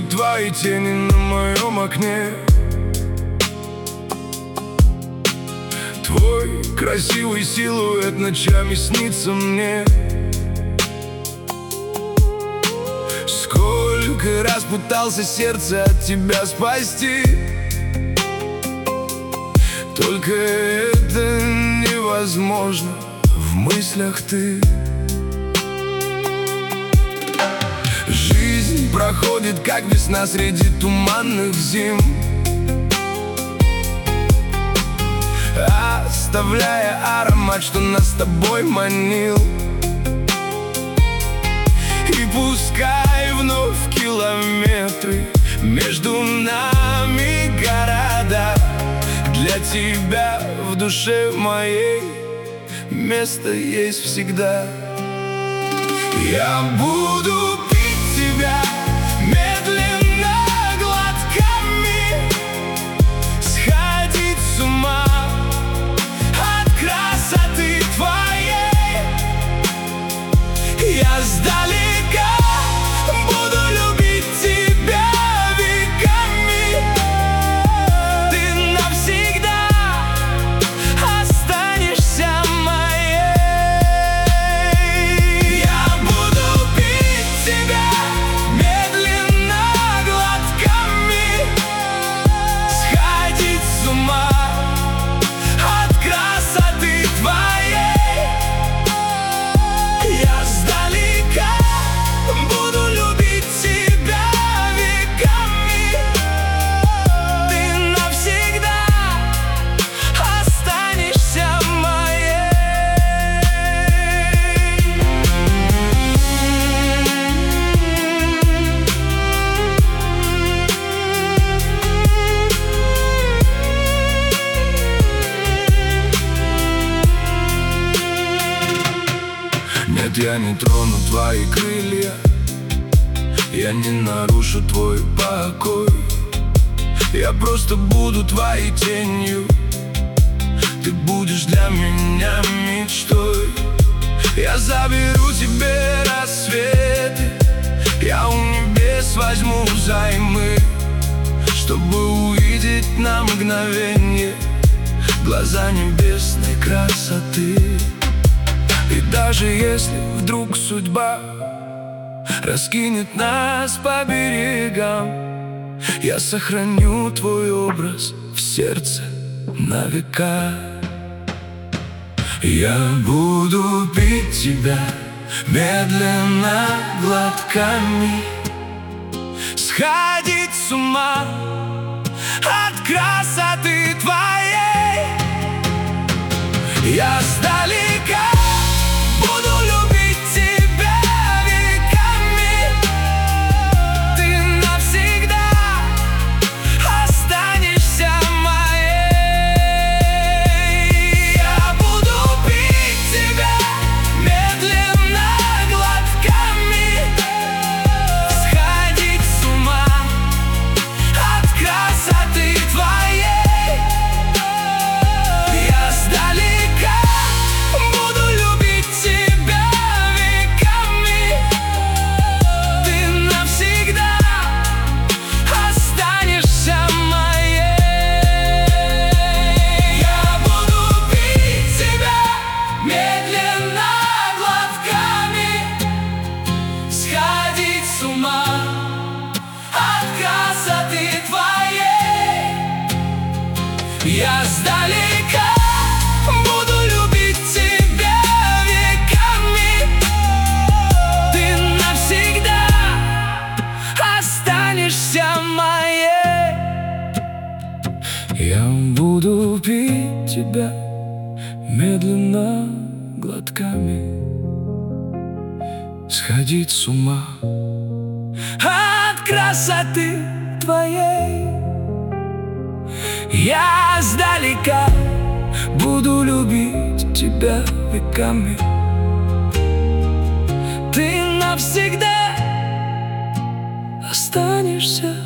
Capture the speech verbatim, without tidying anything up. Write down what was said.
танцуют твои тени на моем окне. Твой красивый силуэт ночами снится мне. Сколько раз пытался сердце от тебя спасти, только это невозможно, в мыслях ты. Жизнь проходит, как весна среди туманных зим, оставляя аромат, что нас с тобой манил. И пускай вновь километры между нами города, для тебя в душе моей место есть всегда. Я буду пить тебя медленно, глотками, сходить с ума от красоты твоей. Я сдалека буду любить тебя веками. Ты навсегда останешься моей. Я буду пить тебя медленно, глотками, сходить с ума от красоты твоей. Я сдалека буду любить тебя веками. Ты навсегда останешься моей. Нет, я не трону твои крылья, я не нарушу твой покой. Я просто буду твоей тенью, ты будешь для меня мечтой. Я заберу тебе рассветы, я у небес возьму займы, чтобы увидеть на мгновенье глаза небесной красоты. И даже если вдруг судьба раскинет нас по берегам, я сохраню твой образ в сердце на века. Я буду пить тебя медленно, глотками, сходить с ума от красоты твоей. Я сдалека буду любить тебя веками. Ты навсегда останешься моей. Я буду пить тебя медленно, глотками, сходить с ума от красоты твоей. Я сдалека буду любить тебя веками. Ты навсегда останешься моей. Я буду пить тебя медленно, глотками, сходить с ума от красоты твоей. Я сдалека буду любить тебя веками. Ты навсегда останешься моей. Я буду пить тебя медленно, глотками, сходить с ума от красоты твоей. Я сдалека буду любить тебя веками. Ты навсегда останешься